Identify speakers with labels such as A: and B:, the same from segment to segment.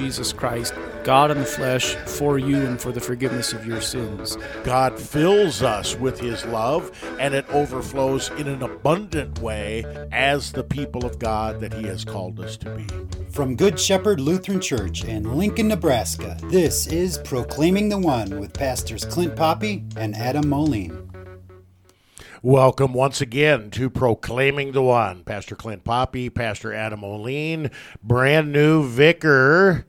A: Jesus Christ, God in the flesh, for you and for the forgiveness of your sins.
B: God fills us with his love, and it overflows in an abundant way as the people of God that he has called us to be.
C: From Good Shepherd Lutheran Church in Lincoln, Nebraska, this is Proclaiming the One with Pastors Clint Poppy and Adam Moline.
B: Welcome once again to Proclaiming the One. Pastor Clint Poppy, Pastor Adam Moline, brand new vicar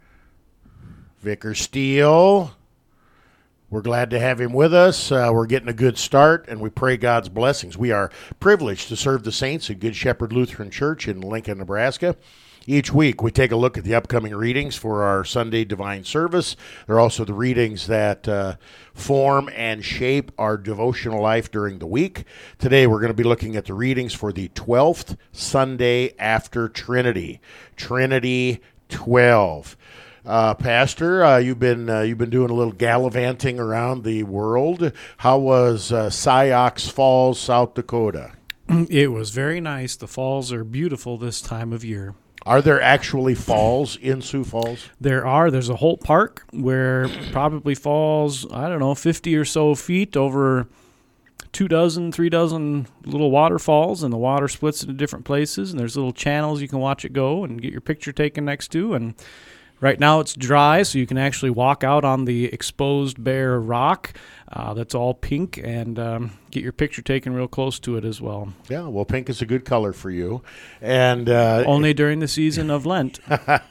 B: Steele. We're glad to have him with us. We're getting a good start, and we pray God's blessings. We are privileged to serve the saints at Good Shepherd Lutheran Church in Lincoln, Nebraska. Each week, we take a look at the upcoming readings for our Sunday Divine Service. They're also the readings that form and shape our devotional life during the week. Today, we're going to be looking at the readings for the 12th Sunday after Trinity, Trinity 12. Pastor, you've been doing a little gallivanting around the world. How was Sioux Falls, South Dakota?
A: It was very nice. The falls are beautiful this time of year.
B: Are there actually falls in Sioux Falls?
A: There are. There's a Holt Park where probably falls, 50 or so feet over 3 dozen little waterfalls, and the water splits into different places, and there's little channels you can watch it go and get your picture taken next to. And right now it's dry, so you can actually walk out on the exposed bare rock that's all pink and get your picture taken real close to it as well.
B: Yeah, well, pink is a good color for you. And
A: only during the season of Lent.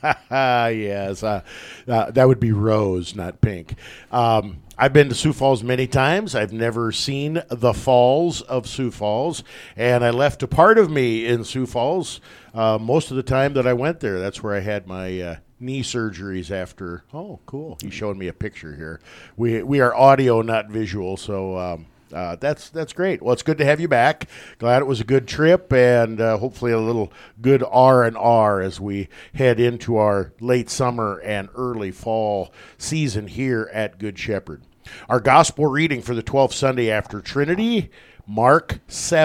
B: Yes, that would be rose, not pink. I've been to Sioux Falls many times. I've never seen the falls of Sioux Falls, and I left a part of me in Sioux Falls most of the time that I went there. That's where I had my knee surgeries after. Oh, cool. He's showing me a picture here. We are audio, not visual, so that's great. Well, it's good to have you back. Glad it was a good trip, and hopefully a little good R&R as we head into our late summer and early fall season here at Good Shepherd. Our gospel reading for the 12th Sunday after Trinity, Mark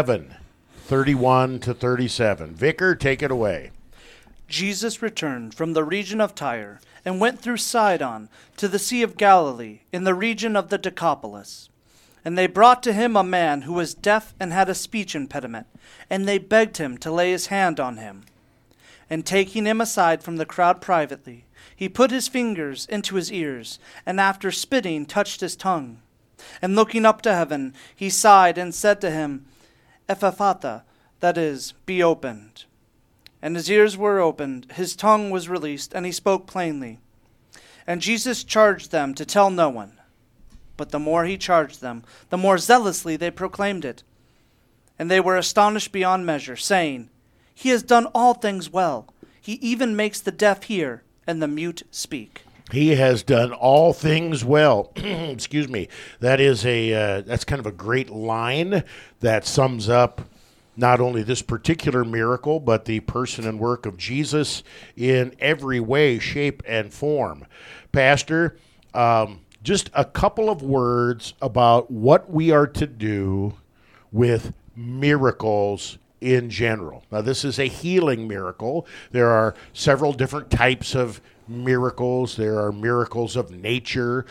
B: 7:31 to 37. Vicar, take it away.
D: Jesus returned from the region of Tyre and went through Sidon to the Sea of Galilee in the region of the Decapolis. And they brought to him a man who was deaf and had a speech impediment, and they begged him to lay his hand on him. And taking him aside from the crowd privately, he put his fingers into his ears, and after spitting touched his tongue. And looking up to heaven, he sighed and said to him, Ephphatha, that is, be opened. And his ears were opened, his tongue was released, and he spoke plainly. And Jesus charged them to tell no one. But the more he charged them, the more zealously they proclaimed it. And they were astonished beyond measure, saying, He has done all things well. He even makes the deaf hear and the mute speak.
B: He has done all things well. Excuse me. That is that's kind of a great line that sums up not only this particular miracle, but the person and work of Jesus in every way, shape, and form. Pastor, just a couple of words about what we are to do with miracles in general. Now, this is a healing miracle. There are several different types of miracles. There are miracles of nature,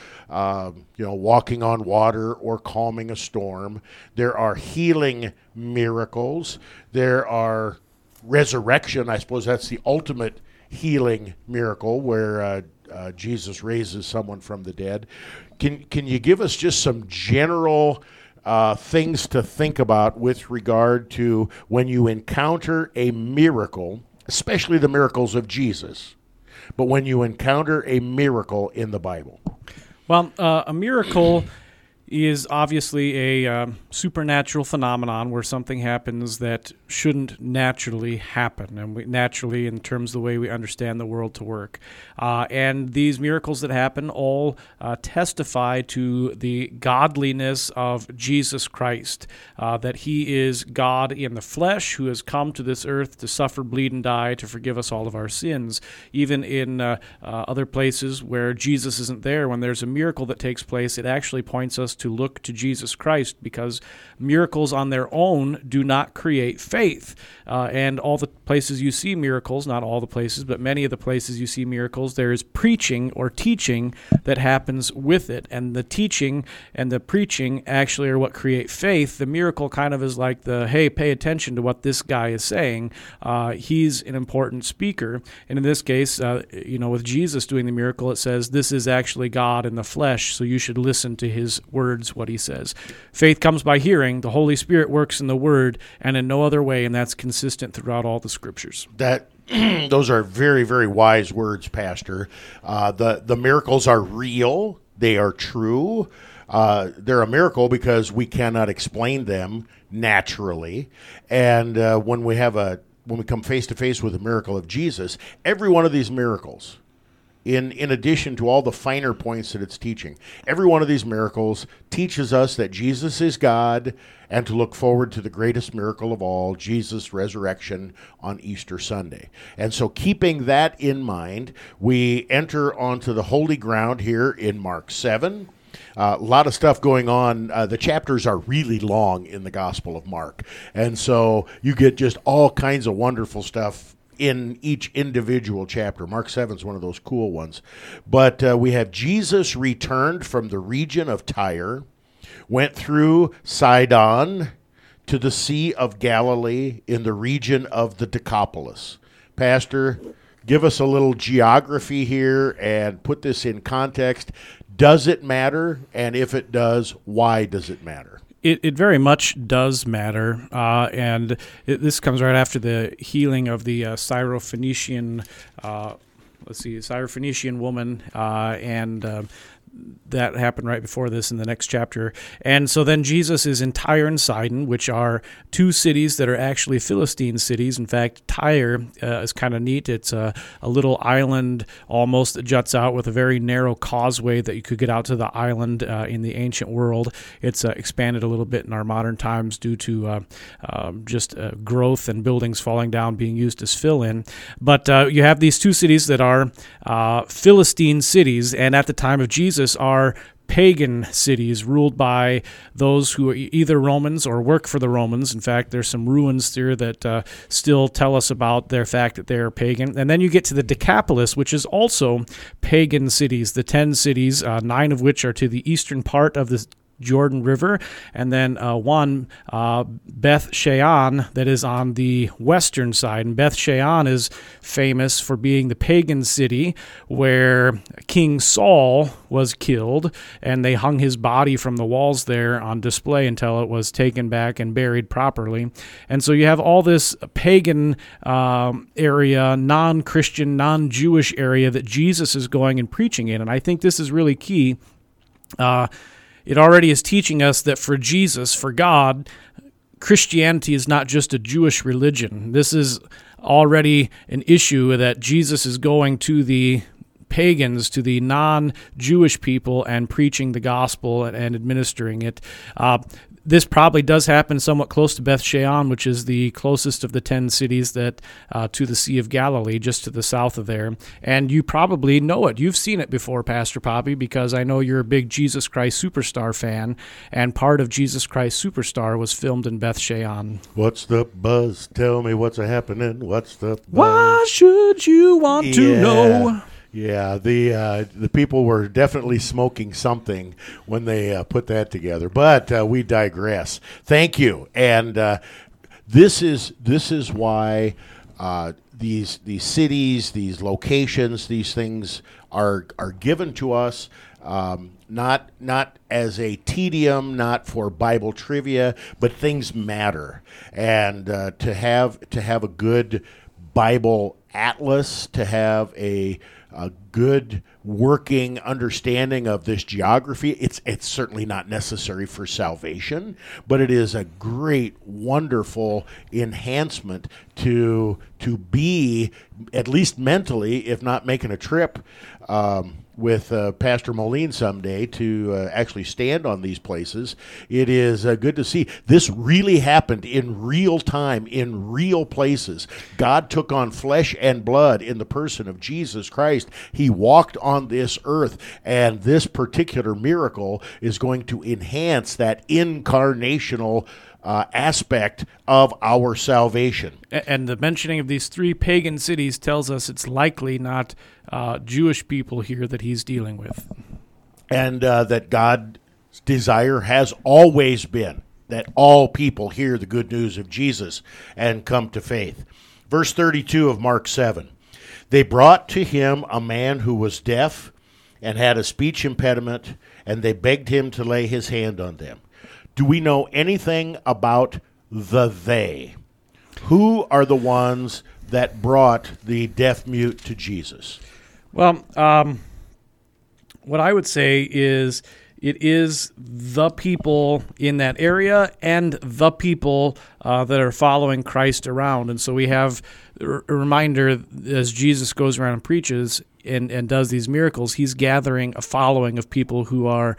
B: walking on water or calming a storm. There are healing miracles. There are resurrection. I suppose that's the ultimate healing miracle where Jesus raises someone from the dead. Can you give us just some general things to think about with regard to when you encounter a miracle, especially the miracles of Jesus, but when you encounter a miracle in the Bible?
A: Well, a miracle is obviously a supernatural phenomenon where something happens that shouldn't naturally happen, and naturally in terms of the way we understand the world to work. And these miracles that happen all testify to the godliness of Jesus Christ, that he is God in the flesh who has come to this earth to suffer, bleed, and die to forgive us all of our sins. Even in other places where Jesus isn't there, when there's a miracle that takes place, it actually points us us to look to Jesus Christ, because miracles on their own do not create faith. And all the places you see miracles, not all the places, but many of the places you see miracles, there is preaching or teaching that happens with it. And the teaching and the preaching actually are what create faith. The miracle kind of is like hey, pay attention to what this guy is saying. He's an important speaker. And in this case, with Jesus doing the miracle, it says this is actually God in the flesh, so you should listen to his words, what he says. Faith comes by hearing. The Holy Spirit works in the word and in no other way, and that's consistent throughout all the scriptures.
B: Those are very, very wise words, Pastor. The miracles are real. They are true. They're a miracle because we cannot explain them naturally. And when we come face to face with the miracle of Jesus, every one of these miracles, in addition to all the finer points that it's teaching, every one of these miracles teaches us that Jesus is God and to look forward to the greatest miracle of all, Jesus' resurrection on Easter Sunday. And so keeping that in mind, we enter onto the holy ground here in Mark 7. A lot of stuff going on. The chapters are really long in the Gospel of Mark. And so you get just all kinds of wonderful stuff in each individual chapter. Mark 7 is one of those cool ones. But we have Jesus returned from the region of Tyre, went through Sidon to the Sea of Galilee in the region of the Decapolis. Pastor, give us a little geography here and put this in context. Does it matter? And if it does, why does it matter?
A: It very much does matter, and this comes right after the healing of the Syrophoenician woman, and that happened right before this in the next chapter. And so then Jesus is in Tyre and Sidon, which are two cities that are actually Philistine cities. In fact, Tyre is kind of neat. It's a little island almost that juts out with a very narrow causeway that you could get out to the island in the ancient world. It's expanded a little bit in our modern times due to just growth and buildings falling down being used as fill-in. But you have these two cities that are Philistine cities, and at the time of Jesus are pagan cities ruled by those who are either Romans or work for the Romans. In fact, there's some ruins there that still tell us about their fact that they're pagan. And then you get to the Decapolis, which is also pagan cities, the 10 cities, 9 of which are to the eastern part of the Jordan River, and then one, Beth Shean, that is on the western side. And Beth Shean is famous for being the pagan city where King Saul was killed, and they hung his body from the walls there on display until it was taken back and buried properly. And so you have all this pagan area, non-Christian, non-Jewish area that Jesus is going and preaching in. And I think this is really key. It already is teaching us that for Jesus, for God, Christianity is not just a Jewish religion. This is already an issue that Jesus is going to the pagans, to the non-Jewish people, and preaching the gospel and administering it. This probably does happen somewhat close to Beth Shean, which is the closest of the 10 cities that to the Sea of Galilee, just to the south of there. And you probably know it. You've seen it before, Pastor Poppy, because I know you're a big Jesus Christ Superstar fan, and part of Jesus Christ Superstar was filmed in Beth Shean.
B: What's the buzz? Tell me what's happening. What's the buzz?
A: Why should you want to know?
B: Yeah, the people were definitely smoking something when they put that together. But we digress. Thank you. And this is why these cities, these locations, these things are given to us. Not as a tedium, not for Bible trivia, but things matter. And to have a good Bible atlas, to have a good working understanding of this geography. It's certainly not necessary for salvation, but it is a great, wonderful enhancement to be, at least mentally, if not making a trip, with Pastor Moline someday to actually stand on these places. It is good to see. This really happened in real time, in real places. God took on flesh and blood in the person of Jesus Christ. He walked on this earth, and this particular miracle is going to enhance that incarnational aspect of our salvation.
A: And the mentioning of these three pagan cities tells us it's likely not Jewish people here that he's dealing with.
B: And that God's desire has always been that all people hear the good news of Jesus and come to faith. Verse 32 of Mark 7, they brought to him a man who was deaf and had a speech impediment, and they begged him to lay his hand on them. Do we know anything about the they? Who are the ones that brought the deaf-mute to Jesus?
A: Well, what I would say is it is the people in that area and the people that are following Christ around. And so we have a reminder as Jesus goes around and preaches and does these miracles, he's gathering a following of people who are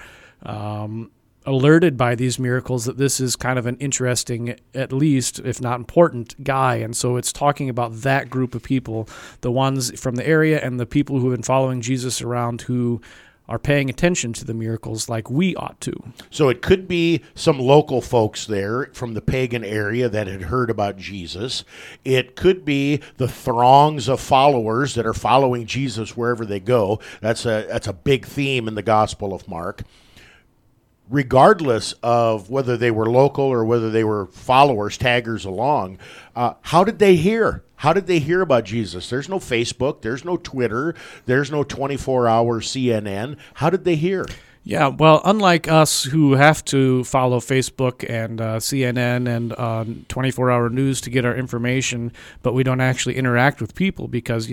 A: alerted by these miracles that this is kind of an interesting, at least, if not important, guy. And so it's talking about that group of people, the ones from the area and the people who have been following Jesus around who are paying attention to the miracles like we ought to.
B: So it could be some local folks there from the pagan area that had heard about Jesus. It could be the throngs of followers that are following Jesus wherever they go. That's a big theme in the Gospel of Mark. Regardless of whether they were local or whether they were followers, taggers along, how did they hear? How did they hear about Jesus? There's no Facebook. There's no Twitter. There's no 24-hour CNN. How did they hear?
A: Yeah, well, unlike us who have to follow Facebook and CNN and 24-hour news to get our information, but we don't actually interact with people because,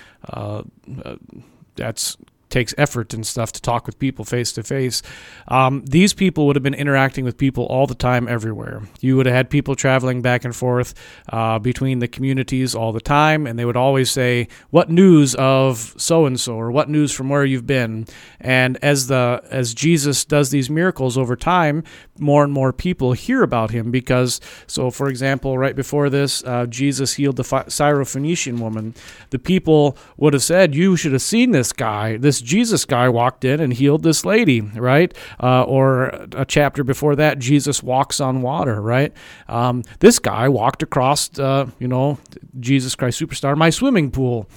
A: that's takes effort and stuff to talk with people face to face. These people would have been interacting with people all the time everywhere. You would have had people traveling back and forth between the communities all the time, and they would always say, what news of so-and-so, or what news from where you've been? And as Jesus does these miracles over time, more and more people hear about him because, so for example, right before this, Jesus healed the Syrophoenician woman. The people would have said, you should have seen this guy. This Jesus guy walked in and healed this lady, right? Or a chapter before that, Jesus walks on water, right? This guy walked across, Jesus Christ Superstar, my swimming pool.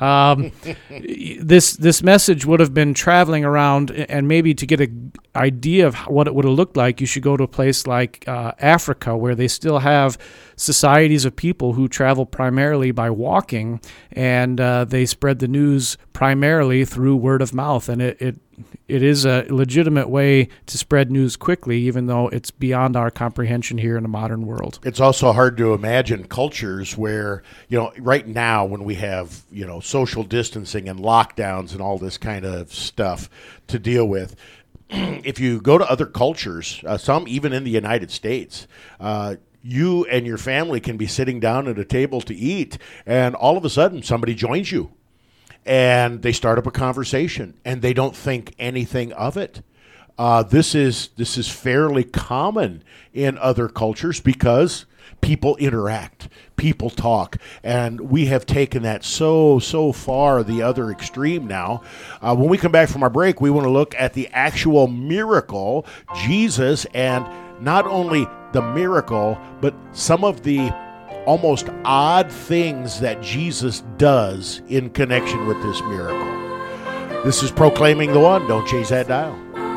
A: This message would have been traveling around, and maybe to get an idea of what it would have looked like, you should go to a place like Africa, where they still have societies of people who travel primarily by walking, and they spread the news primarily through word of mouth, and it is a legitimate way to spread news quickly, even though it's beyond our comprehension here in the modern world.
B: It's also hard to imagine cultures where, right now when we have, social distancing and lockdowns and all this kind of stuff to deal with, if you go to other cultures, some even in the United States, you and your family can be sitting down at a table to eat, and all of a sudden somebody joins you. And they start up a conversation, and they don't think anything of it. This is fairly common in other cultures because people interact, people talk, and we have taken that so far the other extreme now. When we come back from our break, we want to look at the actual miracle, Jesus, and not only the miracle, but some of the almost odd things that Jesus does in connection with this miracle. This is Proclaiming the One. Don't change that dial.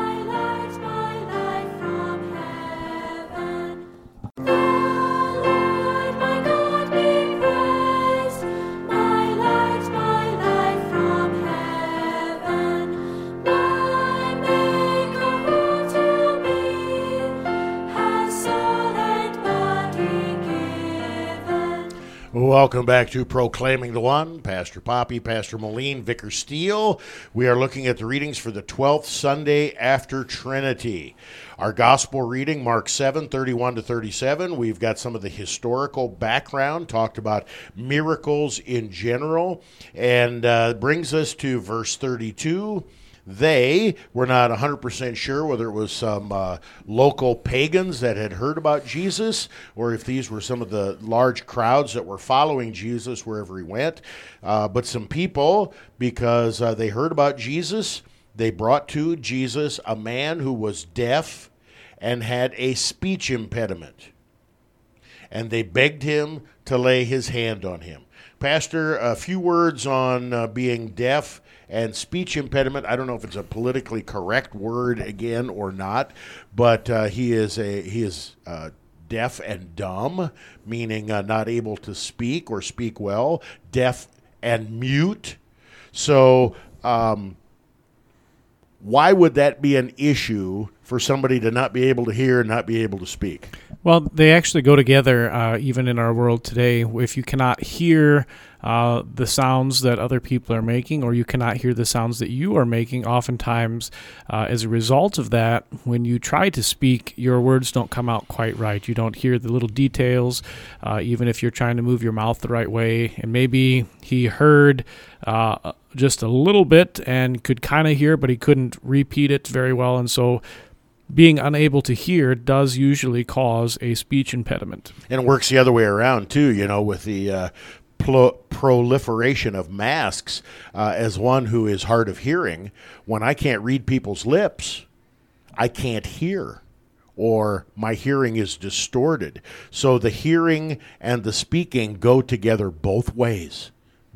B: Welcome back to Proclaiming the One. Pastor Poppy, Pastor Moline, Vicar Steele. We are looking at the readings for the 12th Sunday after Trinity. Our gospel reading, Mark 7, 31 to 37. We've got some of the historical background, talked about miracles in general, and brings us to verse 32. They were not 100% sure whether it was some local pagans that had heard about Jesus or if these were some of the large crowds that were following Jesus wherever he went. But some people, because they heard about Jesus, they brought to Jesus a man who was deaf and had a speech impediment. And they begged him to lay his hand on him. Pastor, a few words on being deaf and speech impediment. I don't know if it's a politically correct word again or not, but he is deaf and dumb, meaning not able to speak or speak well, deaf and mute. So why would that be an issue for somebody to not be able to hear and not be able to speak?
A: Well, they actually go together, even in our world today. If you cannot hear the sounds that other people are making, or you cannot hear the sounds that you are making, oftentimes as a result of that, when you try to speak, your words don't come out quite right. You don't hear the little details, even if you're trying to move your mouth the right way. And maybe he heard just a little bit and could kind of hear, but he couldn't repeat it very well. And so being unable to hear does usually cause a speech impediment.
B: And it works the other way around, too, with the proliferation of masks. As one who is hard of hearing, when I can't read people's lips, I can't hear, or my hearing is distorted. So the hearing and the speaking go together both ways.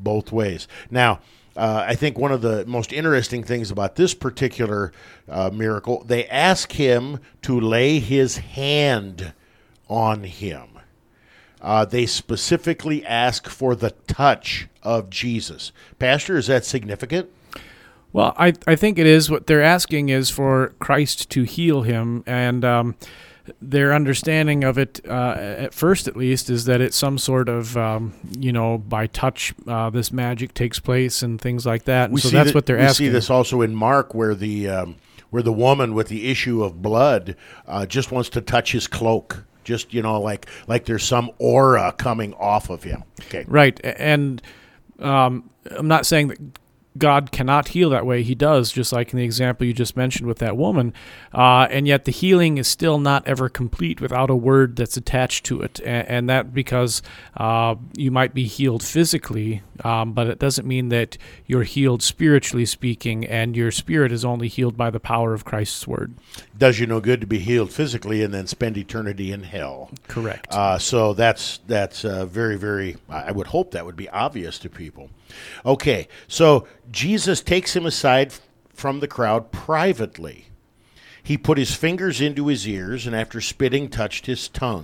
B: Now, I think one of the most interesting things about this particular miracle, they ask him to lay his hand on him. They specifically ask for the touch of Jesus. Pastor, is that significant?
A: Well, I think it is. What they're asking is for Christ to heal him, and their understanding of it, at first at least, is that it's some sort of, by touch, this magic takes place and things like that. And so that's what they're asking.
B: We see this also in Mark, where the woman with the issue of blood just wants to touch his cloak. Just, like there's some aura coming off of him. Okay.
A: Right. And I'm not saying that God cannot heal that way. He does, just like in the example you just mentioned with that woman. And yet the healing is still not ever complete without a word that's attached to it. And that because you might be healed physically, but it doesn't mean that you're healed spiritually speaking, and your spirit is only healed by the power of Christ's word.
B: Does you no good to be healed physically and then spend eternity in hell.
A: Correct.
B: So that's very, very, I would hope that would be obvious to people. Okay, so Jesus takes him aside from the crowd privately. He put his fingers into his ears and after spitting touched his tongue.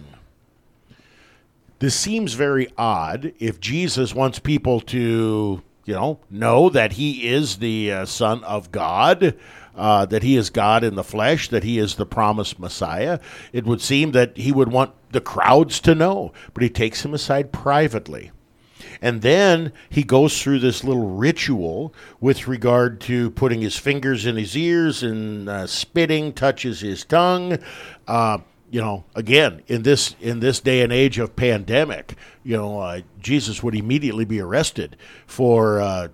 B: This seems very odd if Jesus wants people to, know that he is the Son of God, that he is God in the flesh, that he is the promised Messiah. It would seem that he would want the crowds to know, but he takes him aside privately. And then he goes through this little ritual with regard to putting his fingers in his ears and spitting, touches his tongue. Again, in this day and age of pandemic, Jesus would immediately be arrested for,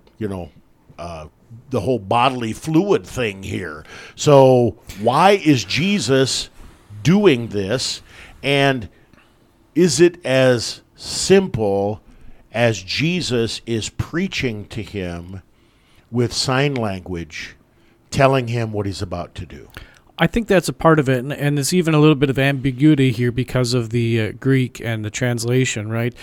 B: the whole bodily fluid thing here. So why is Jesus doing this? And is it as simple as Jesus is preaching to him with sign language, telling him what he's about to do?
A: I think that's a part of it, and there's even a little bit of ambiguity here because of the Greek and the translation, right?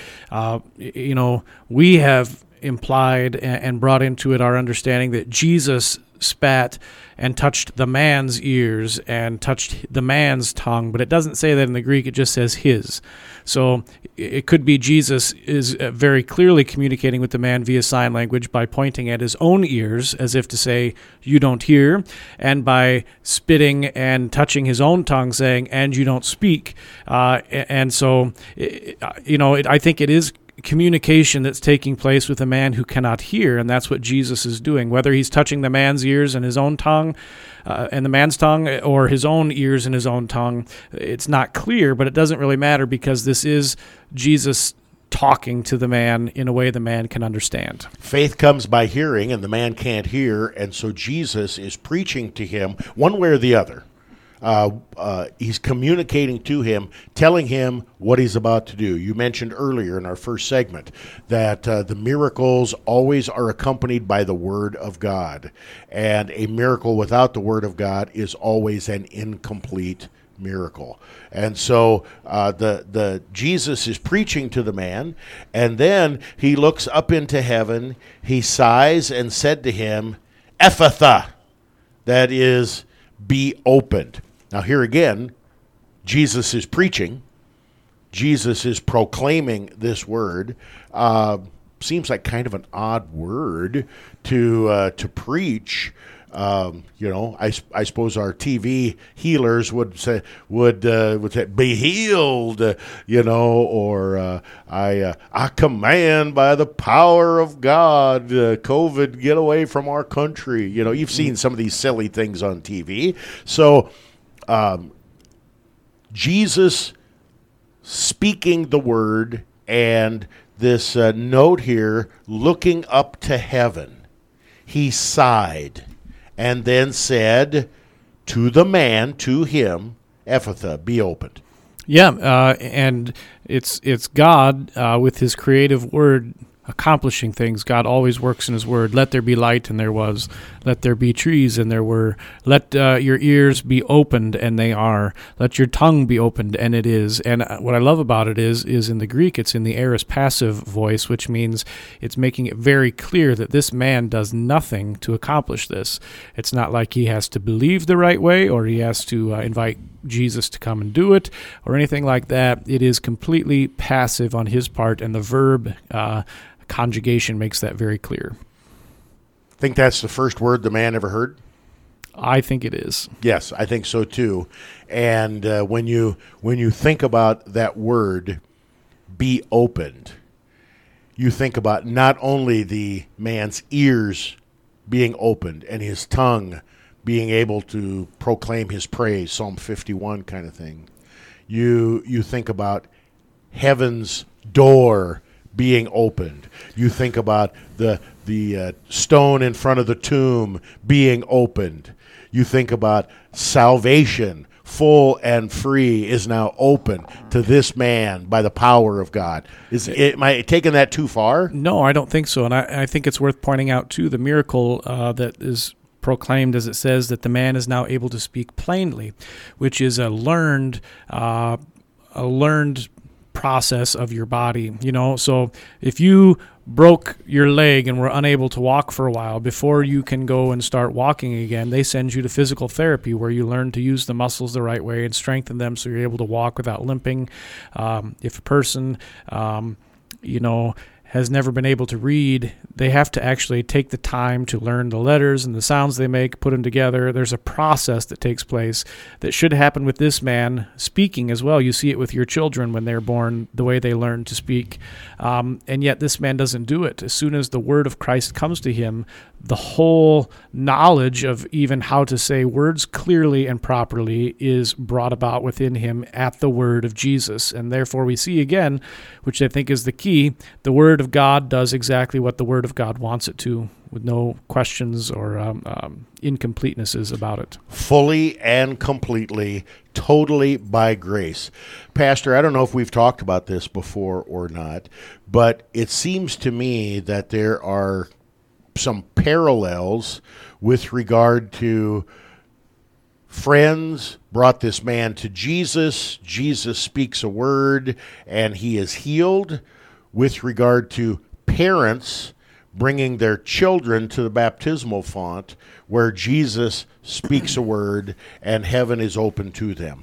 A: We have implied and brought into it our understanding that Jesus spat and touched the man's ears and touched the man's tongue, but it doesn't say that in the Greek, it just says his. So it could be Jesus is very clearly communicating with the man via sign language by pointing at his own ears as if to say, you don't hear, and by spitting and touching his own tongue saying, and you don't speak. And so, I think it is communication that's taking place with a man who cannot hear, and that's what Jesus is doing. Whether he's touching the man's ears and his own tongue, and the man's tongue, or his own ears and his own tongue, it's not clear, but it doesn't really matter because this is Jesus talking to the man in a way the man can understand.
B: Faith comes by hearing, and the man can't hear, and so Jesus is preaching to him one way or the other. He's communicating to him, telling him what he's about to do. You mentioned earlier in our first segment that the miracles always are accompanied by the Word of God, and a miracle without the Word of God is always an incomplete miracle. And so the Jesus is preaching to the man, and then he looks up into heaven, he sighs and said to him, Ephatha, that is, be opened. Now here again, Jesus is preaching. Jesus is proclaiming this word. Seems like kind of an odd word to preach. I suppose our TV healers would say be healed, or I command by the power of God, COVID, get away from our country. You've seen some of these silly things on TV. So Jesus speaking the word, and this note here, looking up to heaven, he sighed and then said to the man, to him, Ephatha, be opened.
A: Yeah, and it's God with his creative word accomplishing things. God always works in his word. Let there be light, and there was. Let there be trees, and there were. Let your ears be opened, and they are. Let your tongue be opened, and it is. And what I love about it is in the Greek, it's in the aorist passive voice, which means it's making it very clear that this man does nothing to accomplish this. It's not like he has to believe the right way, or he has to invite Jesus to come and do it, or anything like that. It is completely passive on his part, and the verb conjugation makes that very clear.
B: Think that's the first word the man ever heard?
A: I think it is.
B: Yes, I think so too. And when you think about that word, be opened, you think about not only the man's ears being opened and his tongue being able to proclaim his praise, Psalm 51 kind of thing. You think about heaven's door being opened. You think about the stone in front of the tomb being opened. You think about salvation, full and free, is now open to this man by the power of God. Am I taking that too far?
A: No, I don't think so. And I think it's worth pointing out, too, the miracle that is proclaimed, as it says, that the man is now able to speak plainly, which is a learned process of your body. So if you broke your leg and were unable to walk for a while, before you can go and start walking again, they send you to physical therapy, where you learn to use the muscles the right way and strengthen them so you're able to walk without limping. If a person has never been able to read, they have to actually take the time to learn the letters and the sounds they make, put them together. There's a process that takes place that should happen with this man speaking as well. You see it with your children when they're born, the way they learn to speak. And yet this man doesn't do it. As soon as the word of Christ comes to him, the whole knowledge of even how to say words clearly and properly is brought about within him at the word of Jesus. And therefore we see again, which I think is the key, the word of God does exactly what the word of God wants it to, with no questions or incompletenesses about it.
B: Fully and completely, totally by grace. Pastor, I don't know if we've talked about this before or not, but it seems to me that there are some parallels with regard to friends brought this man to Jesus. Jesus speaks a word and he is healed. With regard to parents bringing their children to the baptismal font, where Jesus speaks a word and heaven is open to them.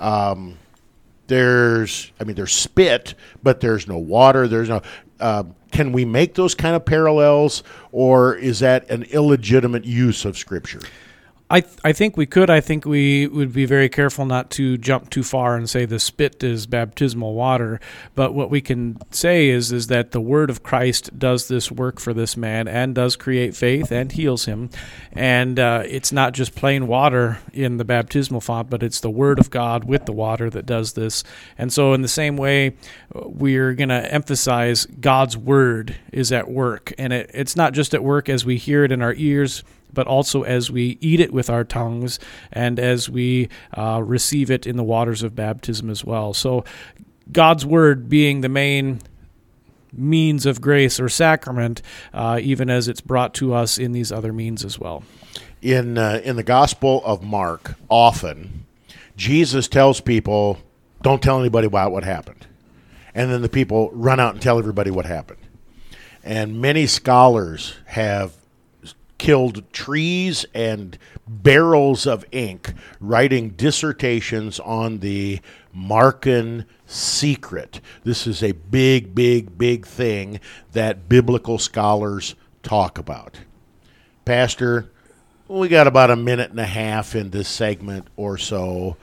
B: There's spit, but there's no water. There's no. Can we make those kind of parallels, or is that an illegitimate use of Scripture?
A: I think we could. I think we would be very careful not to jump too far and say the spit is baptismal water. But what we can say is that the word of Christ does this work for this man and does create faith and heals him. And it's not just plain water in the baptismal font, but it's the word of God with the water that does this. And so in the same way, we're going to emphasize God's word is at work. And it's not just at work as we hear it in our ears, but also as we eat it with our tongues and as we receive it in the waters of baptism as well. So God's word being the main means of grace or sacrament, even as it's brought to us in these other means as well.
B: In the Gospel of Mark, often, Jesus tells people, don't tell anybody about what happened. And then the people run out and tell everybody what happened. And many scholars have killed trees and barrels of ink writing dissertations on the Markan secret. This is a big, big, big thing that biblical scholars talk about. Pastor, we got about a minute and a half in this segment or so.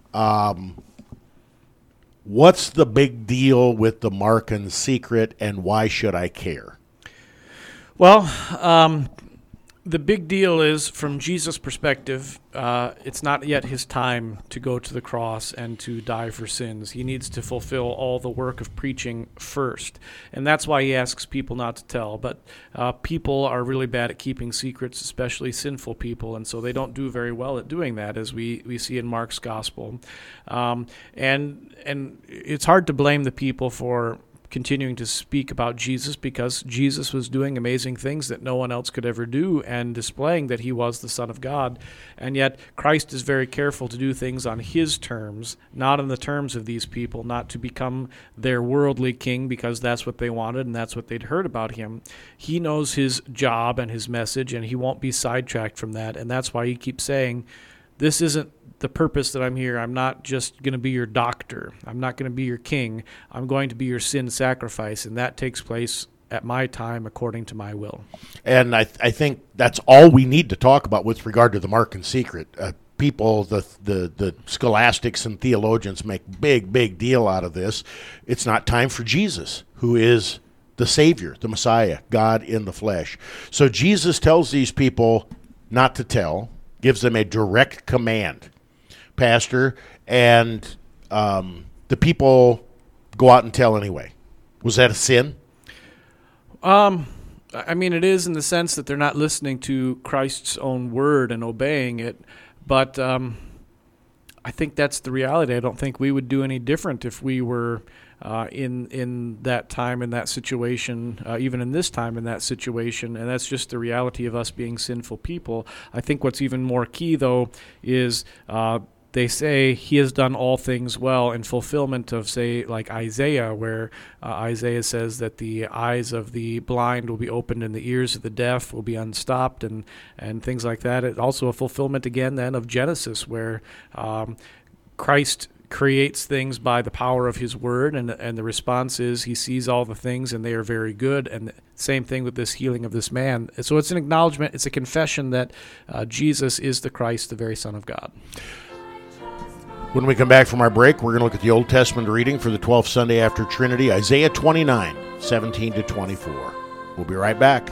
B: What's the big deal with the Markan secret, and why should I care?
A: Well, the big deal is, from Jesus' perspective, it's not yet his time to go to the cross and to die for sins. He needs to fulfill all the work of preaching first. And that's why he asks people not to tell. But people are really bad at keeping secrets, especially sinful people, and so they don't do very well at doing that, as we see in Mark's gospel. And it's hard to blame the people for continuing to speak about Jesus, because Jesus was doing amazing things that no one else could ever do and displaying that he was the Son of God. And yet Christ is very careful to do things on his terms, not on the terms of these people, not to become their worldly king because that's what they wanted and that's what they'd heard about him. He knows his job and his message, and he won't be sidetracked from that. And that's why he keeps saying, this isn't the purpose that I'm here. I'm not just going to be your doctor. I'm not going to be your king. I'm going to be your sin sacrifice, and that takes place at my time according to my will.
B: And I think that's all we need to talk about with regard to the Markan secret. People, the scholastics and theologians make big deal out of this. It's not time for Jesus, who is the Savior, the Messiah, God in the flesh. So Jesus tells these people not to tell, gives them a direct command, Pastor, and the people go out and tell anyway. Was that a sin?
A: I mean, it is in the sense that they're not listening to Christ's own word and obeying it, but I think that's the reality. I don't think we would do any different if we were in that time, in that situation, even in this time, in that situation, and that's just the reality of us being sinful people. I think what's even more key, though, is they say he has done all things well, in fulfillment of, say, like Isaiah, where Isaiah says that the eyes of the blind will be opened and the ears of the deaf will be unstopped, and things like that. It's also a fulfillment, again, then, of Genesis, where Christ creates things by the power of his word, and the response is he sees all the things and they are very good. And same thing with this healing of this man. So it's an acknowledgement, it's a confession that Jesus is the Christ, the very Son of God.
B: When we come back from our break, we're going to look at the Old Testament reading for the 12th Sunday after Trinity, Isaiah 29, 17 to 24. We'll be right back.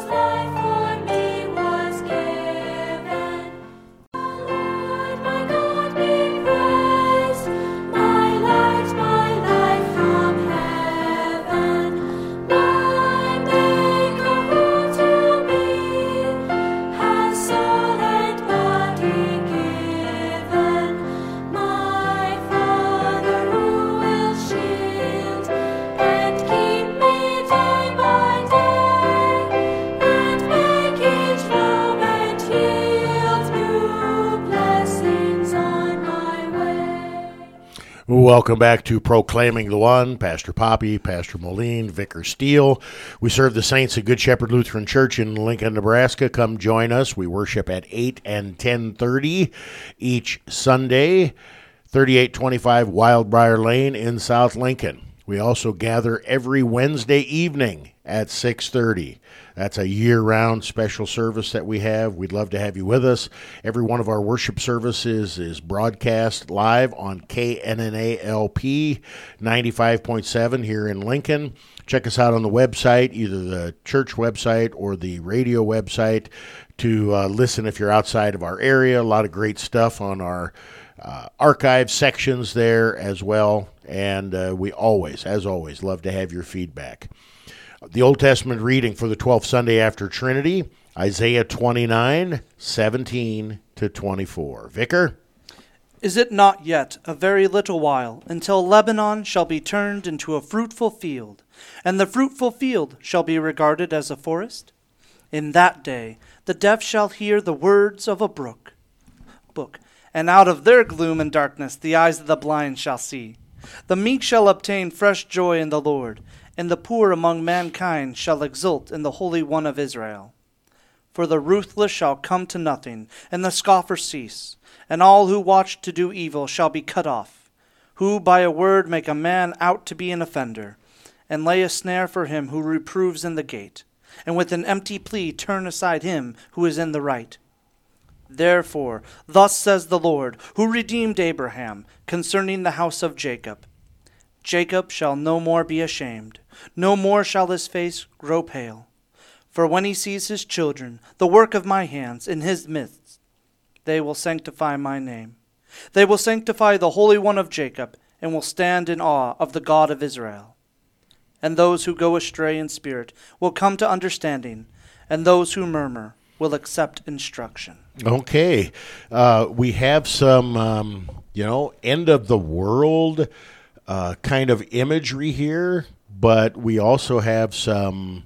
B: Welcome back to Proclaiming the One. Pastor Poppy, Pastor Moline, Vicar Steele. We serve the saints at Good Shepherd Lutheran Church in Lincoln, Nebraska. Come join us. We worship at 8 and 10:30 each Sunday, 3825 Wildbriar Lane in South Lincoln. We also gather every Wednesday evening at 6:30. That's a year-round special service that we have. We'd love to have you with us. Every one of our worship services is broadcast live on KNNA-LP 95.7 here in Lincoln. Check us out on the website, either the church website or the radio website, to listen if you're outside of our area. A lot of great stuff on our archive sections there as well. And we always, as always, love to have your feedback. The Old Testament reading for the 12th Sunday after Trinity, Isaiah 29, 17 to 24. Vicar?
D: Is it not yet a very little while until Lebanon shall be turned into a fruitful field, and the fruitful field shall be regarded as a forest? In that day the deaf shall hear the words of a book, and out of their gloom and darkness the eyes of the blind shall see. The meek shall obtain fresh joy in the Lord, and the poor among mankind shall exult in the Holy One of Israel. For the ruthless shall come to nothing, and the scoffer cease, and all who watch to do evil shall be cut off, who by a word make a man out to be an offender, and lay a snare for him who reproves in the gate, and with an empty plea turn aside him who is in the right. Therefore, thus says the Lord, who redeemed Abraham, concerning the house of Jacob. Jacob shall no more be ashamed, no more shall his face grow pale. For when he sees his children, the work of my hands, in his midst, they will sanctify my name. They will sanctify the Holy One of Jacob, and will stand in awe of the God of Israel. And those who go astray in spirit will come to understanding, and those who murmur will accept instruction.
B: Okay. We have some, end of the world kind of imagery here, but we also have some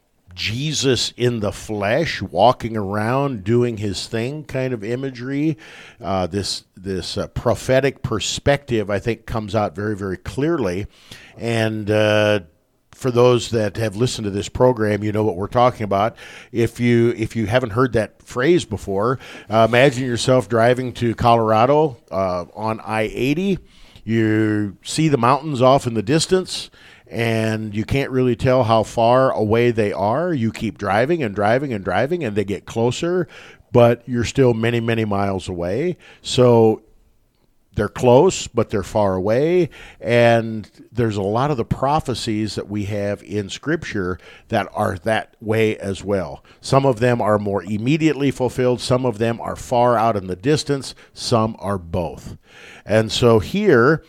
B: Jesus in the flesh walking around doing his thing kind of imagery. This prophetic perspective, I think, comes out very, very clearly. And for those that have listened to this program, you know what we're talking about. If you haven't heard that phrase before, imagine yourself driving to Colorado on I-80. You see the mountains off in the distance, and you can't really tell how far away they are. You keep driving and driving and driving, and they get closer, but you're still many, many miles away. So they're close, but they're far away, and there's a lot of the prophecies that we have in Scripture that are that way as well. Some of them are more immediately fulfilled. Some of them are far out in the distance. Some are both. And so here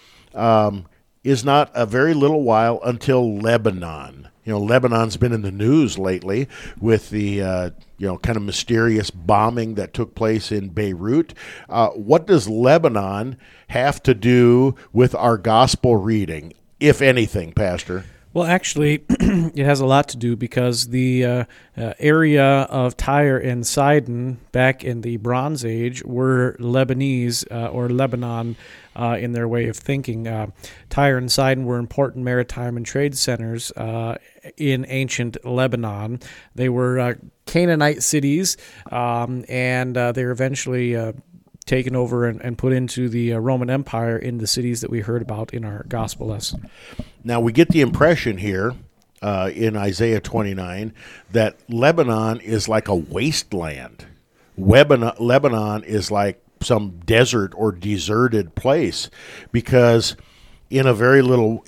B: is not a very little while until Lebanon. Lebanon's been in the news lately with the kind of mysterious bombing that took place in Beirut. What does Lebanon have to do with our gospel reading, if anything, Pastor?
A: Well, actually, it has a lot to do because the area of Tyre and Sidon back in the Bronze Age were Lebanese or Lebanon in their way of thinking. Tyre and Sidon were important maritime and trade centers in ancient Lebanon. They were Canaanite cities, and they were eventually taken over and put into the Roman Empire in the cities that we heard about in our gospel lesson.
B: Now, we get the impression here in Isaiah 29 that Lebanon is like a wasteland. Lebanon is like some desert or deserted place, because in a very little,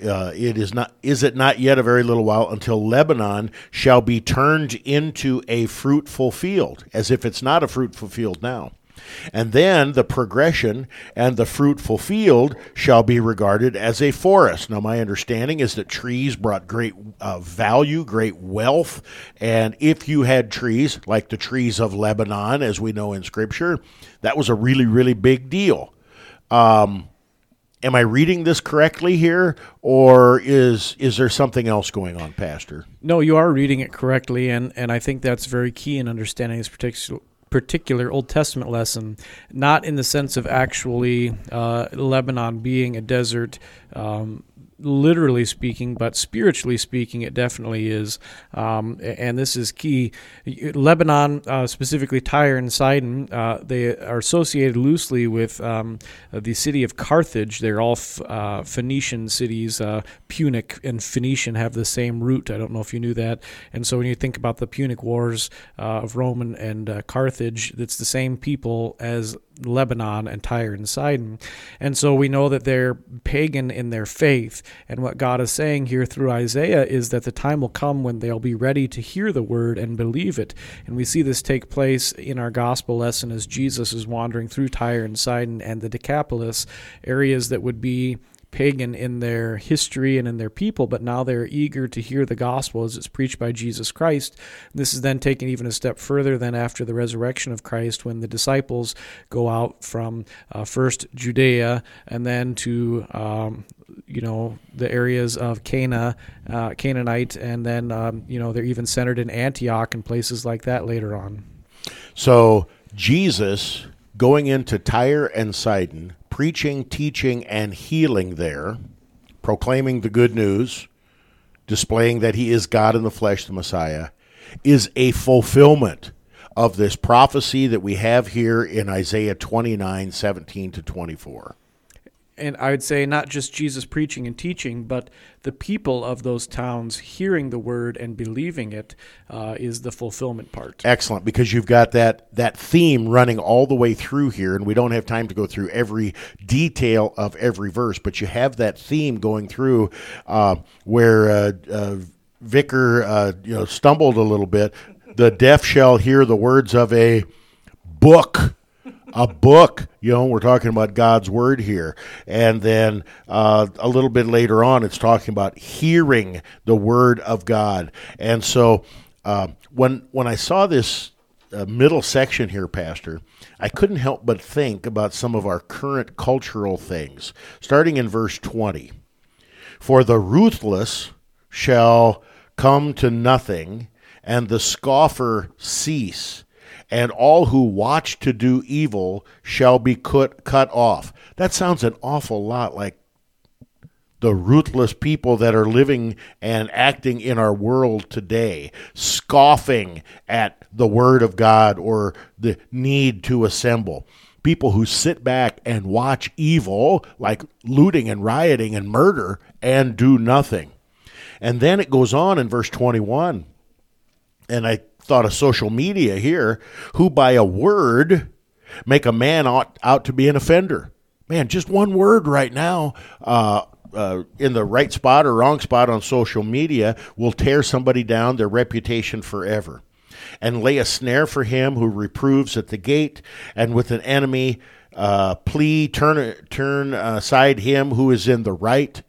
B: is it not yet a very little while until Lebanon shall be turned into a fruitful field, as if it's not a fruitful field now. And then the progression and the fruitful field shall be regarded as a forest. Now, my understanding is that trees brought great value, great wealth. And if you had trees like the trees of Lebanon, as we know in Scripture, that was a really, really big deal. Am I reading this correctly here, or is there something else going on, Pastor?
A: No, you are reading it correctly, and I think that's very key in understanding this particular Old Testament lesson, not in the sense of actually Lebanon being a desert literally speaking, but spiritually speaking, it definitely is. And this is key. Lebanon, specifically Tyre and Sidon, they are associated loosely with the city of Carthage. They're all Phoenician cities. Punic and Phoenician have the same root. I don't know if you knew that. And so when you think about the Punic Wars of Rome and Carthage, it's the same people as Lebanon and Tyre and Sidon. And so we know that they're pagan in their faith. And what God is saying here through Isaiah is that the time will come when they'll be ready to hear the word and believe it. And we see this take place in our gospel lesson as Jesus is wandering through Tyre and Sidon and the Decapolis, areas that would be pagan in their history and in their people, but now they're eager to hear the gospel as it's preached by Jesus Christ. This is then taken even a step further than after the resurrection of Christ, when the disciples go out from first Judea and then to the areas of Canaanite, and then they're even centered in Antioch and places like that later on.
B: So Jesus going into Tyre and Sidon, preaching, teaching, and healing there, proclaiming the good news, displaying that he is God in the flesh, the Messiah, is a fulfillment of this prophecy that we have here in Isaiah 29, 17 to 24.
A: And I would say not just Jesus preaching and teaching, but the people of those towns hearing the word and believing it is the fulfillment part.
B: Excellent, because you've got that theme running all the way through here, and we don't have time to go through every detail of every verse, but you have that theme going through where Vicar stumbled a little bit. The deaf shall hear the words of a book. A book, we're talking about God's word here. And then a little bit later on, it's talking about hearing the word of God. And so when I saw this middle section here, Pastor, I couldn't help but think about some of our current cultural things. Starting in verse 20. For the ruthless shall come to nothing, and the scoffer cease, and all who watch to do evil shall be cut off. That sounds an awful lot like the ruthless people that are living and acting in our world today, scoffing at the word of God or the need to assemble. People who sit back and watch evil, like looting and rioting and murder, and do nothing. And then it goes on in verse 21, and I thought of social media here, who by a word make a man out to be an offender. Man, just one word right now in the right spot or wrong spot on social media will tear somebody down, their reputation forever. And lay a snare for him who reproves at the gate, and with an enemy plea, turn aside him who is in the right.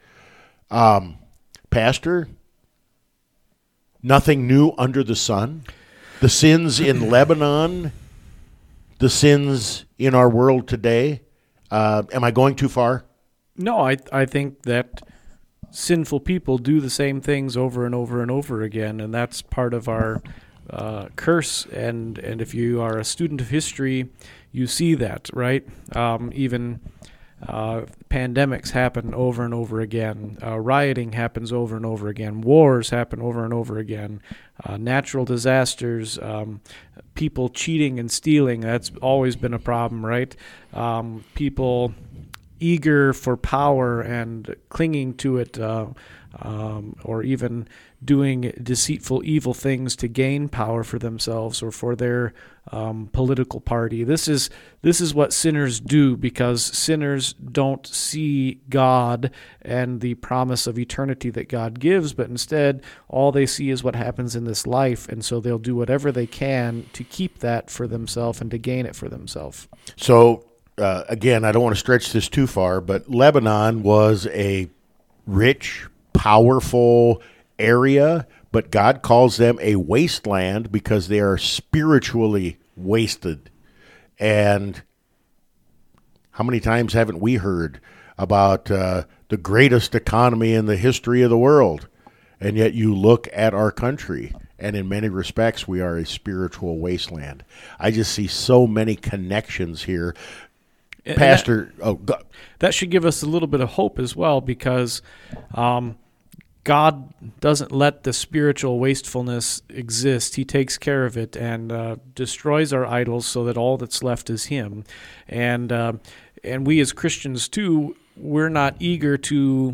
B: Pastor, nothing new under the sun. The sins in Lebanon, the sins in our world today. Am I going too far?
A: No, I think that sinful people do the same things over and over and over again, and that's part of our curse. And if you are a student of history, you see that, right? Even pandemics happen over and over again. Rioting happens over and over again. Wars happen over and over again. Natural disasters, people cheating and stealing, that's always been a problem, right? People eager for power and clinging to it, or even doing deceitful, evil things to gain power for themselves or for their political party. This is what sinners do, because sinners don't see God and the promise of eternity that God gives, but instead all they see is what happens in this life, and so they'll do whatever they can to keep that for themselves and to gain it for themselves.
B: So, again, I don't want to stretch this too far, but Lebanon was a rich, powerful area, but God calls them a wasteland because they are spiritually wasted. And how many times haven't we heard about the greatest economy in the history of the world? And yet you look at our country, and in many respects, we are a spiritual wasteland. I just see so many connections here. Pastor,
A: that should give us a little bit of hope as well, because God doesn't let the spiritual wastefulness exist. He takes care of it and destroys our idols so that all that's left is Him. And we as Christians, too, we're not eager to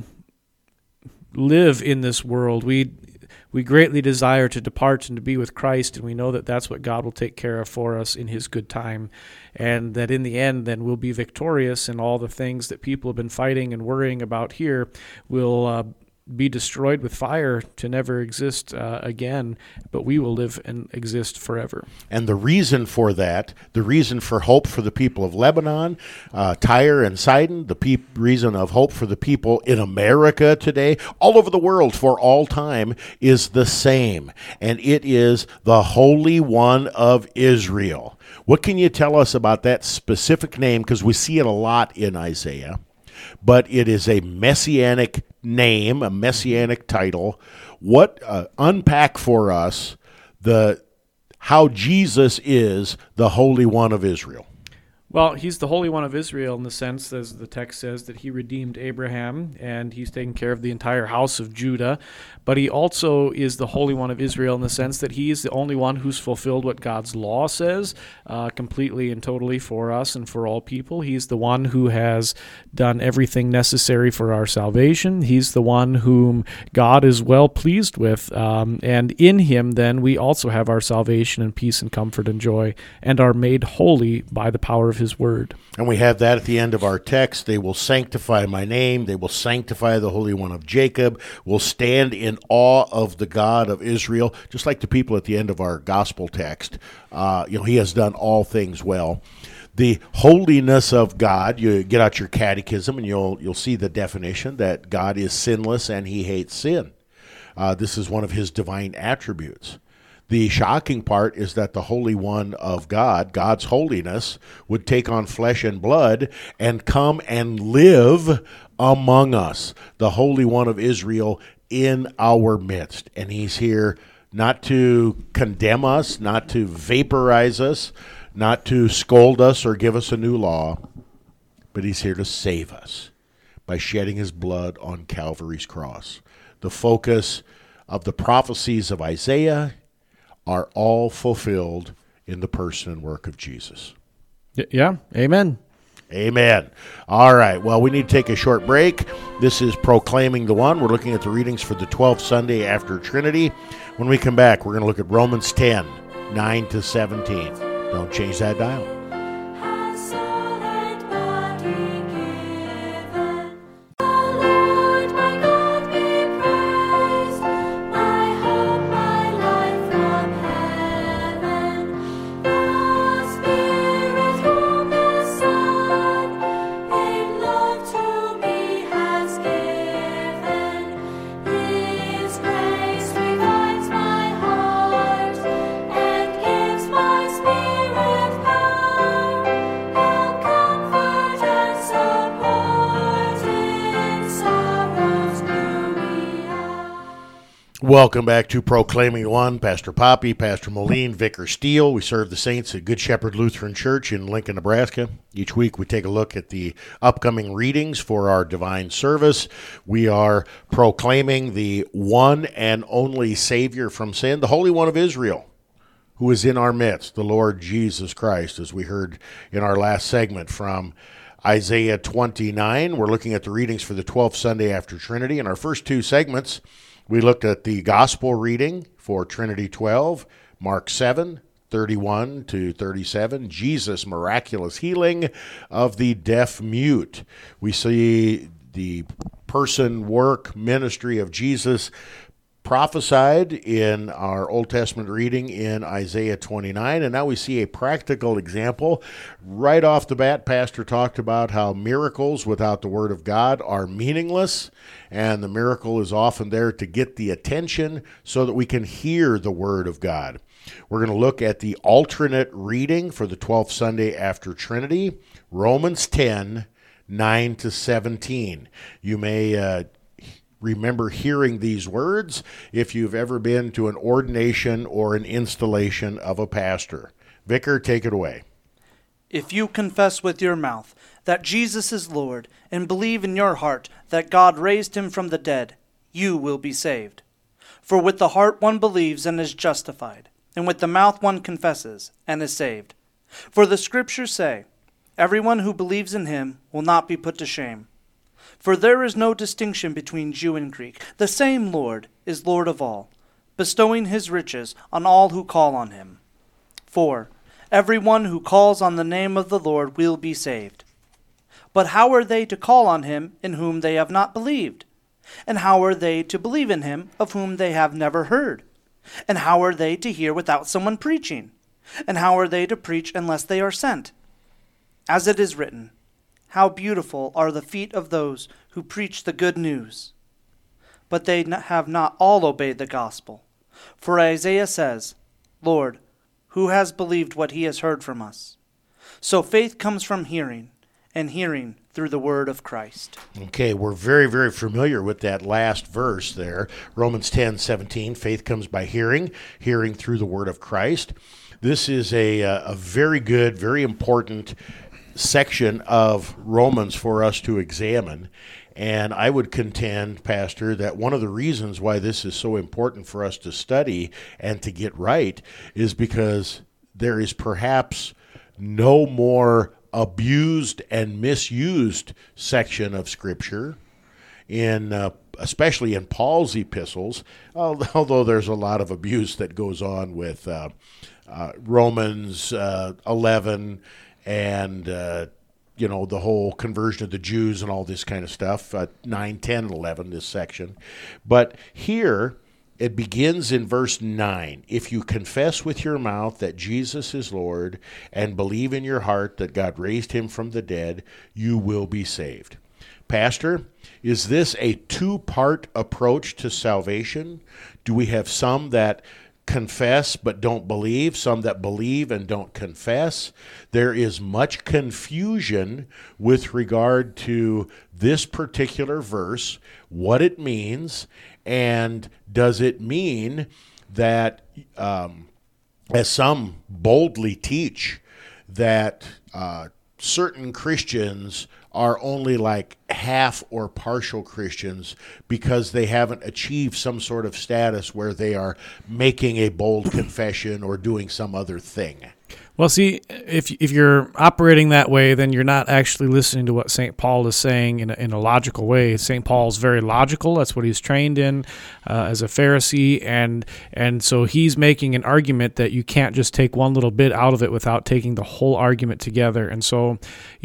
A: live in this world. We greatly desire to depart and to be with Christ, and we know that that's what God will take care of for us in His good time, and that in the end then we'll be victorious, and all the things that people have been fighting and worrying about here will be destroyed with fire to never exist again, but we will live and exist forever.
B: And the reason for that, the reason for hope for the people of Lebanon, Tyre and Sidon, the reason of hope for the people in America today, all over the world for all time, is the same. And it is the Holy One of Israel. What can you tell us about that specific name? Because we see it a lot in Isaiah. But it is a messianic name, a messianic title. What unpack for us how Jesus is the Holy One of Israel?
A: Well, He's the Holy One of Israel in the sense, as the text says, that He redeemed Abraham, and He's taken care of the entire house of Judah. But He also is the Holy One of Israel in the sense that He is the only one who's fulfilled what God's law says completely and totally for us and for all people. He's the one who has done everything necessary for our salvation. He's the one whom God is well pleased with. And in Him, then, we also have our salvation and peace and comfort and joy, and are made holy by the power of His word.
B: And we have that at the end of our text. They will sanctify my name. They will sanctify the Holy One of Jacob. Will stand in awe of the God of Israel, just like the people at the end of our gospel text. He has done all things well. The holiness of God, you get out your catechism and you'll see the definition that God is sinless and He hates sin. This is one of His divine attributes. The shocking part is that the Holy One of God, God's holiness, would take on flesh and blood and come and live among us, the Holy One of Israel in our midst. And He's here not to condemn us, not to vaporize us, not to scold us or give us a new law, but He's here to save us by shedding His blood on Calvary's cross. The focus of the prophecies of Isaiah are all fulfilled in the person and work of Jesus.
A: Yeah, amen.
B: Amen. All right, well, we need to take a short break. This is Proclaiming the One. We're looking at the readings for the 12th Sunday after Trinity. When we come back, we're going to look at Romans 10, 9 to 17. Don't change that dial. Welcome back to Proclaiming One. Pastor Poppy, Pastor Moline, Vicar Steele. We serve the saints at Good Shepherd Lutheran Church in Lincoln, Nebraska. Each week we take a look at the upcoming readings for our divine service. We are proclaiming the one and only Savior from sin, the Holy One of Israel, who is in our midst, the Lord Jesus Christ, as we heard in our last segment from Isaiah 29. We're looking at the readings for the 12th Sunday after Trinity. In our first two segments, we looked at the gospel reading for Trinity 12, Mark 7, 31 to 37, Jesus' miraculous healing of the deaf mute. We see the person, work, ministry of Jesus prophesied in our Old Testament reading in Isaiah 29, and now we see a practical example. Right off the bat, Pastor talked about how miracles without the Word of God are meaningless, and the miracle is often there to get the attention so that we can hear the Word of God. We're going to look at the alternate reading for the 12th Sunday after Trinity, Romans 10, 9 to 17. You may remember hearing these words if you've ever been to an ordination or an installation of a pastor. Vicar, take it away.
D: If you confess with your mouth that Jesus is Lord and believe in your heart that God raised him from the dead, you will be saved. For with the heart one believes and is justified, and with the mouth one confesses and is saved. For the Scriptures say, everyone who believes in him will not be put to shame. For there is no distinction between Jew and Greek. The same Lord is Lord of all, bestowing his riches on all who call on him. For everyone who calls on the name of the Lord will be saved. But how are they to call on him in whom they have not believed? And how are they to believe in him of whom they have never heard? And how are they to hear without someone preaching? And how are they to preach unless they are sent? As it is written, how beautiful are the feet of those who preach the good news. But they have not all obeyed the gospel. For Isaiah says, Lord, who has believed what he has heard from us? So faith comes from hearing, and hearing through the word of Christ.
B: Okay, we're very, very familiar with that last verse there. Romans 10:17, faith comes by hearing, hearing through the word of Christ. This is a very good, very important section of Romans for us to examine. And I would contend, Pastor, that one of the reasons why this is so important for us to study and to get right is because there is perhaps no more abused and misused section of Scripture, especially in Paul's epistles, although there's a lot of abuse that goes on with Romans 11 and the whole conversion of the Jews and all this kind of stuff, 9, 10, 11, this section. But here, it begins in verse 9. If you confess with your mouth that Jesus is Lord and believe in your heart that God raised him from the dead, you will be saved. Pastor, is this a two-part approach to salvation? Do we have some that confess but don't believe, some that believe and don't confess? There is much confusion with regard to this particular verse, what it means, and does it mean that, as some boldly teach, that certain Christians are only like half or partial Christians because they haven't achieved some sort of status where they are making a bold confession or doing some other thing?
A: Well, see, if you're operating that way, then you're not actually listening to what St. Paul is saying in a logical way. St. Paul's very logical. That's what he's trained in as a Pharisee, and so he's making an argument that you can't just take one little bit out of it without taking the whole argument together. And so,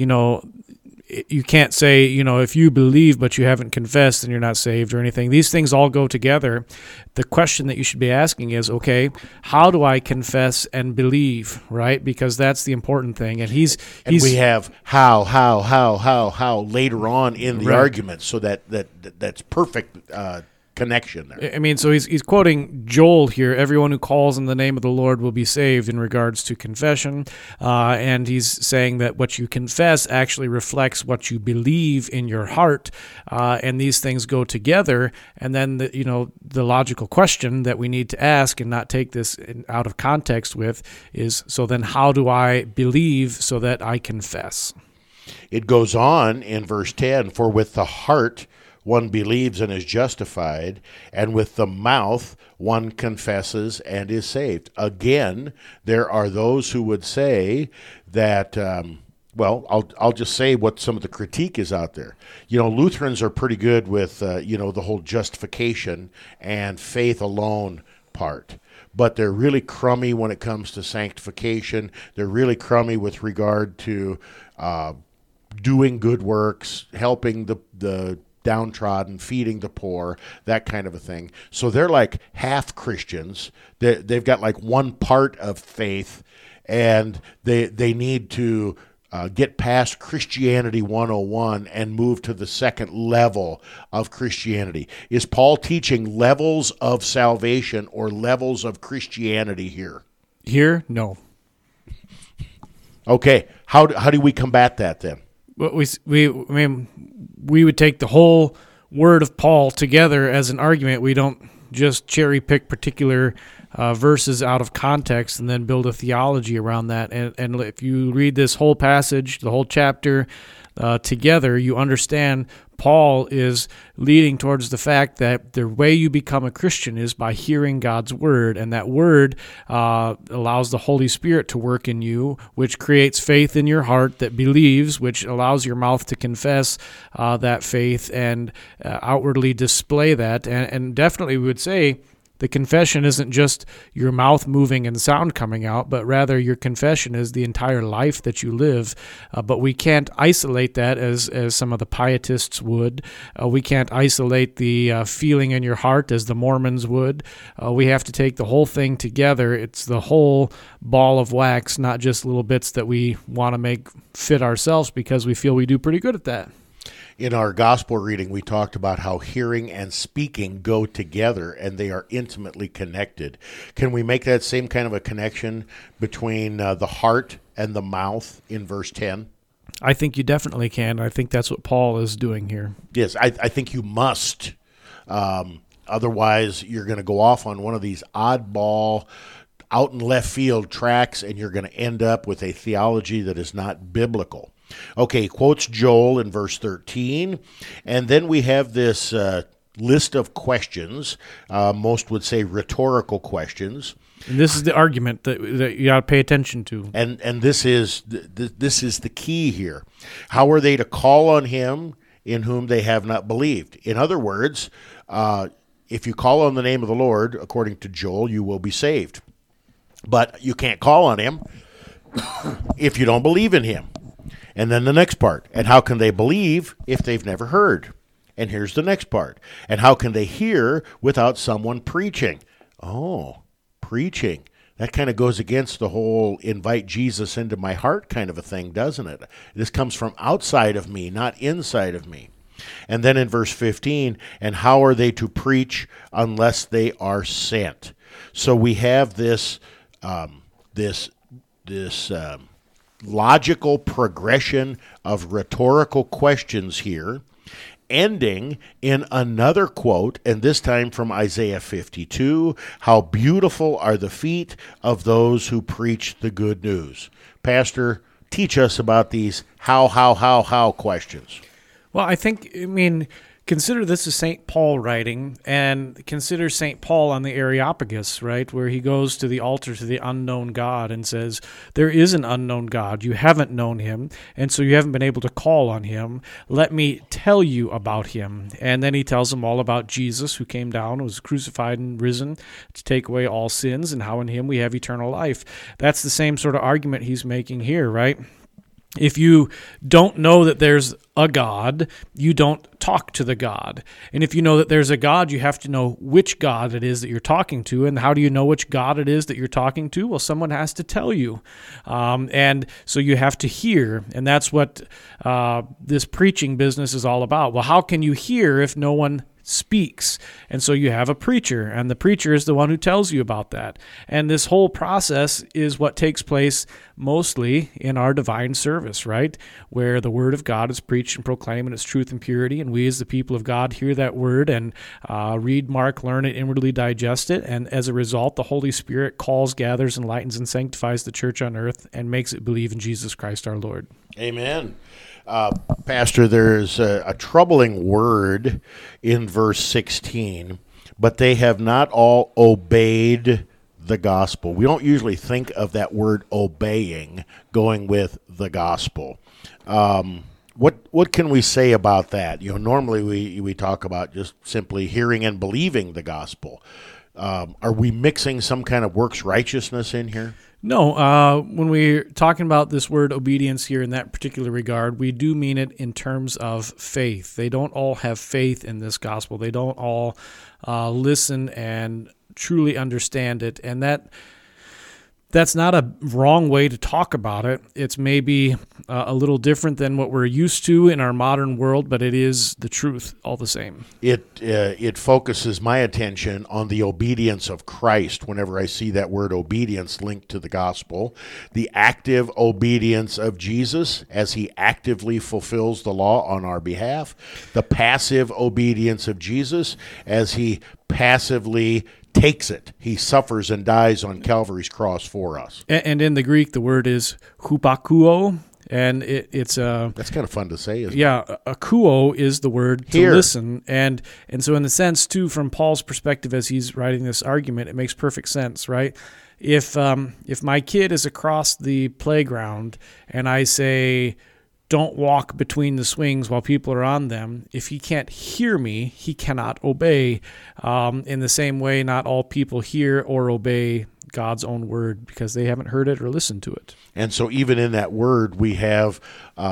A: you can't say, if you believe but you haven't confessed, then you're not saved or anything. These things all go together. The question that you should be asking is, okay, how do I confess and believe, right? Because that's the important thing. And
B: we have how later on in the argument, so that's perfect connection there.
A: I mean, so he's quoting Joel here. Everyone who calls in the name of the Lord will be saved in regards to confession. And he's saying that what you confess actually reflects what you believe in your heart. And these things go together. And then, the logical question that we need to ask and not take this out of context with is, so then how do I believe so that I confess?
B: It goes on in verse 10, for with the heart one believes and is justified, and with the mouth one confesses and is saved. Again, there are those who would say that, I'll just say what some of the critique is out there. Lutherans are pretty good with, the whole justification and faith alone part. But they're really crummy when it comes to sanctification. They're really crummy with regard to doing good works, helping the downtrodden, feeding the poor, that kind of a thing. So they're like half Christians. They've got like one part of faith, and they need to get past Christianity 101 and move to the second level of Christianity. Is Paul teaching levels of salvation or levels of Christianity here?
A: Here, no.
B: Okay, how do we combat that then?
A: Well, we would take the whole word of Paul together as an argument. We don't just cherry pick particular verses out of context and then build a theology around that. And if you read this whole passage, the whole chapter together, you understand Paul is leading towards the fact that the way you become a Christian is by hearing God's word, and that word allows the Holy Spirit to work in you, which creates faith in your heart that believes, which allows your mouth to confess that faith and outwardly display that. And definitely we would say the confession isn't just your mouth moving and sound coming out, but rather your confession is the entire life that you live. But we can't isolate that as some of the pietists would. We can't isolate the feeling in your heart as the Mormons would. We have to take the whole thing together. It's the whole ball of wax, not just little bits that we want to make fit ourselves because we feel we do pretty good at that.
B: In our gospel reading, we talked about how hearing and speaking go together and they are intimately connected. Can we make that same kind of a connection between the heart and the mouth in verse 10?
A: I think you definitely can. I think that's what Paul is doing here.
B: Yes, I think you must. Otherwise, you're going to go off on one of these oddball, out in left field tracks, and you're going to end up with a theology that is not biblical. Okay, he quotes Joel in verse 13, and then we have this list of questions. Most would say rhetorical questions.
A: And this is the argument that you got to pay attention to.
B: And this is the key here. How are they to call on him in whom they have not believed? In other words, if you call on the name of the Lord, according to Joel, you will be saved. But you can't call on him if you don't believe in him. And then the next part, and how can they believe if they've never heard? And here's the next part, and how can they hear without someone preaching? Oh, preaching. That kind of goes against the whole invite Jesus into my heart kind of a thing, doesn't it? This comes from outside of me, not inside of me. And then in verse 15, and how are they to preach unless they are sent? So we have this logical progression of rhetorical questions here, ending in another quote, and this time from Isaiah 52, how beautiful are the feet of those who preach the good news. Pastor, teach us about these how questions.
A: Well, consider this is St. Paul writing, and consider St. Paul on the Areopagus, right, where he goes to the altar to the unknown God and says, there is an unknown God. You haven't known him, and so you haven't been able to call on him. Let me tell you about him. And then he tells them all about Jesus, who came down, was crucified and risen to take away all sins, and how in him we have eternal life. That's the same sort of argument he's making here, right? If you don't know that there's a God, you don't talk to the God. And if you know that there's a God, you have to know which God it is that you're talking to. And how do you know which God it is that you're talking to? Well, someone has to tell you. And so you have to hear. And that's what this preaching business is all about. Well, how can you hear if no one speaks? And so you have a preacher, and the preacher is the one who tells you about that. And this whole process is what takes place mostly in our divine service, right? Where the word of God is preached and proclaimed in its truth and purity, and we as the people of God hear that word and read, mark, learn it, inwardly digest it, and as a result, the Holy Spirit calls, gathers, enlightens, and sanctifies the church on earth and makes it believe in Jesus Christ our Lord.
B: Amen. Pastor, there's a troubling word in verse 16, but they have not all obeyed the gospel. We don't usually think of that word obeying going with the gospel. What can we say about that? Normally we talk about just simply hearing and believing the gospel. Are we mixing some kind of works righteousness in here?
A: No, when we're talking about this word obedience here in that particular regard, we do mean it in terms of faith. They don't all have faith in this gospel. They don't all listen and truly understand it. And that's not a wrong way to talk about it. It's maybe a little different than what we're used to in our modern world, but it is the truth all the same.
B: It focuses my attention on the obedience of Christ whenever I see that word obedience linked to the gospel. The active obedience of Jesus as he actively fulfills the law on our behalf. The passive obedience of Jesus as he passively takes it. He suffers and dies on Calvary's cross for us.
A: And in the Greek, the word is hupakuo, and it's
B: That's kind of fun to say, isn't it?
A: yeah, akuo is the word to
B: Hear.
A: listen, and so in the sense too, from Paul's perspective as he's writing this argument, it makes perfect sense, right? If my kid is across the playground and I say, don't walk between the swings while people are on them, if he can't hear me, he cannot obey. In the same way, not all people hear or obey God's own word because they haven't heard it or listened to it.
B: And so even in that word, we have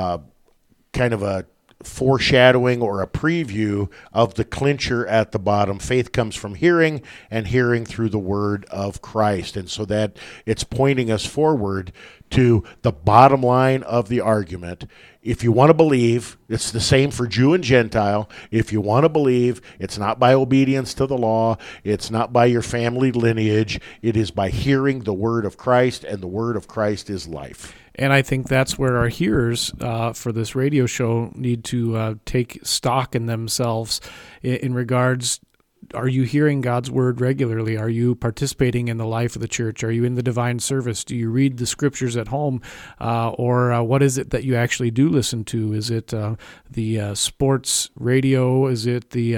B: kind of a foreshadowing or a preview of the clincher at the bottom. Faith comes from hearing, and hearing through the word of Christ. And so that it's pointing us forward to the bottom line of the argument. If you want to believe, it's the same for Jew and Gentile. If you want to believe, it's not by obedience to the law. It's not by your family lineage. It is by hearing the word of Christ, and the word of Christ is life.
A: And I think that's where our hearers for this radio show need to take stock in themselves in regards. Are you hearing God's word regularly? Are you participating in the life of the church? Are you in the divine service? Do you read the scriptures at home? Or what is it that you actually do listen to? Is it the sports radio? Is it the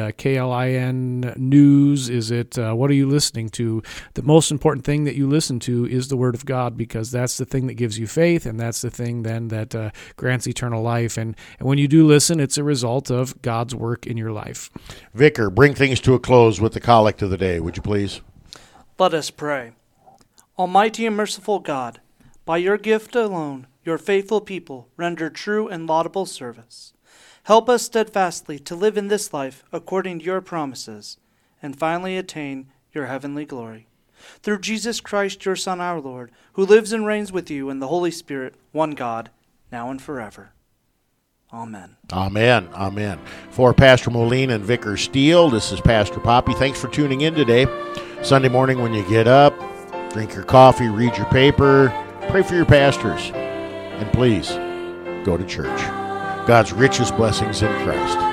A: KLIN news? Is it what are you listening to? The most important thing that you listen to is the word of God, because that's the thing that gives you faith, and that's the thing then that grants eternal life. And when you do listen, it's a result of God's work in your life.
B: Vicar, bring things to a close with the collect of the day, would you please?
D: Let us pray. Almighty and merciful God, by your gift alone, your faithful people render true and laudable service. Help us steadfastly to live in this life according to your promises, and finally attain your heavenly glory. Through Jesus Christ, your Son, our Lord, who lives and reigns with you in the Holy Spirit, one God, now and forever. Amen.
B: Amen. Amen. For Pastor Moline and Vicar Steele, this is Pastor Poppy. Thanks for tuning in today. Sunday morning when you get up, drink your coffee, read your paper, pray for your pastors, and please go to church. God's richest blessings in Christ.